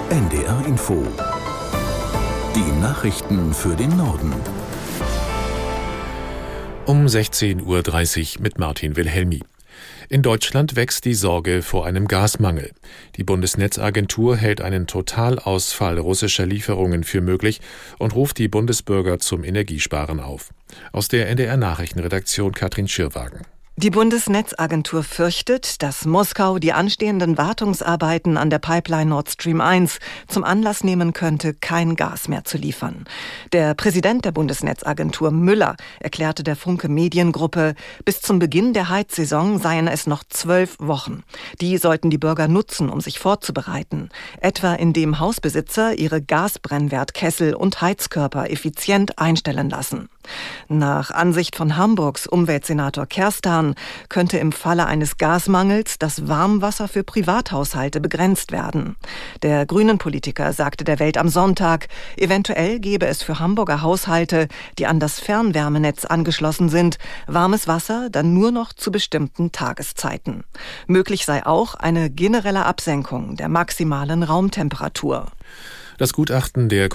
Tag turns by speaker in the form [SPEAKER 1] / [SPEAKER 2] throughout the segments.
[SPEAKER 1] NDR Info. Die Nachrichten für den Norden.
[SPEAKER 2] Um 16:30 Uhr mit Martin Wilhelmi. In Deutschland wächst die Sorge vor einem Gasmangel. Die Bundesnetzagentur hält einen Totalausfall russischer Lieferungen für möglich und ruft die Bundesbürger zum Energiesparen auf. Aus der NDR-Nachrichtenredaktion Katrin Schirwagen.
[SPEAKER 3] Die Bundesnetzagentur fürchtet, dass Moskau die anstehenden Wartungsarbeiten an der Pipeline Nord Stream 1 zum Anlass nehmen könnte, kein Gas mehr zu liefern. Der Präsident der Bundesnetzagentur Müller erklärte der Funke Mediengruppe, bis zum Beginn der Heizsaison seien es noch 12 Wochen. Die sollten die Bürger nutzen, um sich vorzubereiten. Etwa indem Hausbesitzer ihre Gasbrennwertkessel und Heizkörper effizient einstellen lassen. Nach Ansicht von Hamburgs Umweltsenator Kerstan könnte im Falle eines Gasmangels das Warmwasser für Privathaushalte begrenzt werden. Der Grünen-Politiker sagte der Welt am Sonntag, eventuell gäbe es für Hamburger Haushalte, die an das Fernwärmenetz angeschlossen sind, warmes Wasser dann nur noch zu bestimmten Tageszeiten. Möglich sei auch eine generelle Absenkung der maximalen Raumtemperatur.
[SPEAKER 2] Das Gutachten der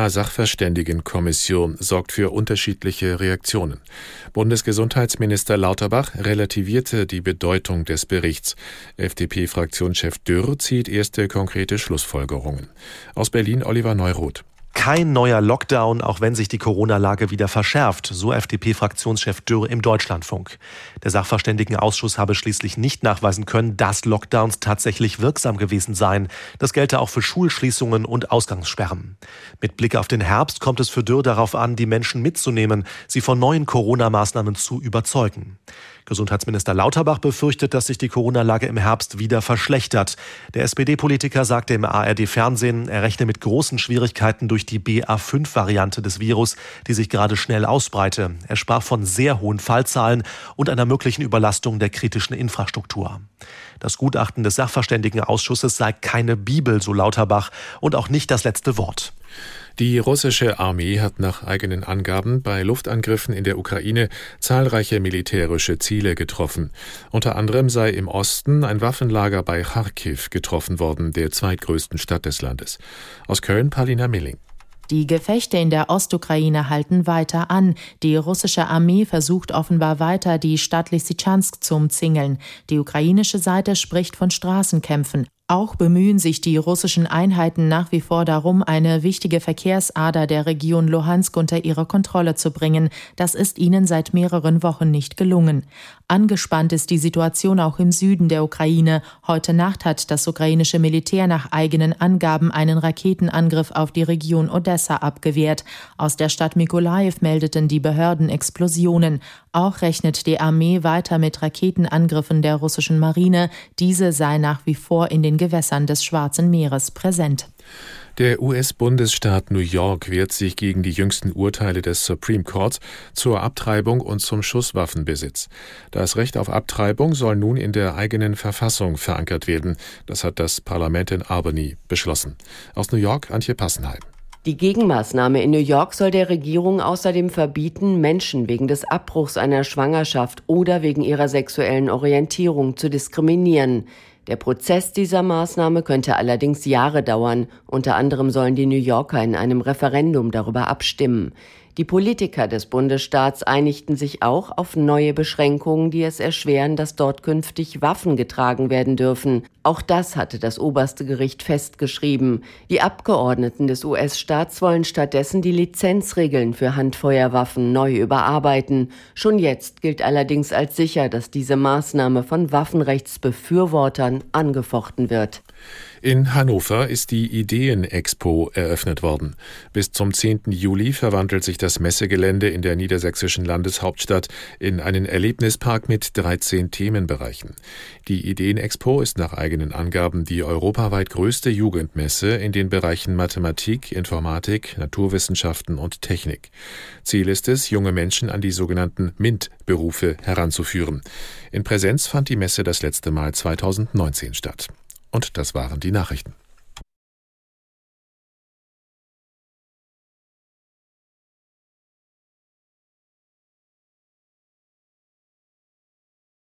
[SPEAKER 2] Corona-Sachverständigenkommission sorgt für unterschiedliche Reaktionen. Bundesgesundheitsminister Lauterbach relativierte die Bedeutung des Berichts. FDP-Fraktionschef Dürr zieht erste konkrete Schlussfolgerungen. Aus Berlin Oliver Neuroth.
[SPEAKER 4] Kein neuer Lockdown, auch wenn sich die Corona-Lage wieder verschärft, so FDP-Fraktionschef Dürr im Deutschlandfunk. Der Sachverständigenausschuss habe schließlich nicht nachweisen können, dass Lockdowns tatsächlich wirksam gewesen seien. Das gelte auch für Schulschließungen und Ausgangssperren. Mit Blick auf den Herbst kommt es für Dürr darauf an, die Menschen mitzunehmen, sie von neuen Corona-Maßnahmen zu überzeugen. Gesundheitsminister Lauterbach befürchtet, dass sich die Corona-Lage im Herbst wieder verschlechtert. Der SPD-Politiker sagte im ARD-Fernsehen, er rechne mit großen Schwierigkeiten durch die BA5-Variante des Virus, die sich gerade schnell ausbreite. Er sprach von sehr hohen Fallzahlen und einer möglichen Überlastung der kritischen Infrastruktur. Das Gutachten des Sachverständigenausschusses sei keine Bibel, so Lauterbach, und auch nicht das letzte Wort.
[SPEAKER 2] Die russische Armee hat nach eigenen Angaben bei Luftangriffen in der Ukraine zahlreiche militärische Ziele getroffen. Unter anderem sei im Osten ein Waffenlager bei Charkiw getroffen worden, der zweitgrößten Stadt des Landes. Aus Köln Paulina Milling.
[SPEAKER 5] Die Gefechte in der Ostukraine halten weiter an. Die russische Armee versucht offenbar weiter, die Stadt Lysychansk zu umzingeln. Die ukrainische Seite spricht von Straßenkämpfen. Auch bemühen sich die russischen Einheiten nach wie vor darum, eine wichtige Verkehrsader der Region Luhansk unter ihre Kontrolle zu bringen. Das ist ihnen seit mehreren Wochen nicht gelungen. Angespannt ist die Situation auch im Süden der Ukraine. Heute Nacht hat das ukrainische Militär nach eigenen Angaben einen Raketenangriff auf die Region Odessa abgewehrt. Aus der Stadt Mykolajiw meldeten die Behörden Explosionen. Auch rechnet die Armee weiter mit Raketenangriffen der russischen Marine. Diese sei nach wie vor in den Gewässern des Schwarzen Meeres präsent.
[SPEAKER 2] Der US-Bundesstaat New York wehrt sich gegen die jüngsten Urteile des Supreme Court zur Abtreibung und zum Schusswaffenbesitz. Das Recht auf Abtreibung soll nun in der eigenen Verfassung verankert werden. Das hat das Parlament in Albany beschlossen. Aus New York Antje Passenheim.
[SPEAKER 6] Die Gegenmaßnahme in New York soll der Regierung außerdem verbieten, Menschen wegen des Abbruchs einer Schwangerschaft oder wegen ihrer sexuellen Orientierung zu diskriminieren. Der Prozess dieser Maßnahme könnte allerdings Jahre dauern. Unter anderem sollen die New Yorker in einem Referendum darüber abstimmen. Die Politiker des Bundesstaats einigten sich auch auf neue Beschränkungen, die es erschweren, dass dort künftig Waffen getragen werden dürfen. Auch das hatte das oberste Gericht festgeschrieben. Die Abgeordneten des US-Staats wollen stattdessen die Lizenzregeln für Handfeuerwaffen neu überarbeiten. Schon jetzt gilt allerdings als sicher, dass diese Maßnahme von Waffenrechtsbefürwortern angefochten wird.
[SPEAKER 2] In Hannover ist die Ideen-Expo eröffnet worden. Bis zum 10. Juli verwandelt sich das Messegelände in der niedersächsischen Landeshauptstadt in einen Erlebnispark mit 13 Themenbereichen. Die Ideen-Expo ist nach eigenen Angaben die europaweit größte Jugendmesse in den Bereichen Mathematik, Informatik, Naturwissenschaften und Technik. Ziel ist es, junge Menschen an die sogenannten MINT-Berufe heranzuführen. In Präsenz fand die Messe das letzte Mal 2019 statt. Und das waren die Nachrichten.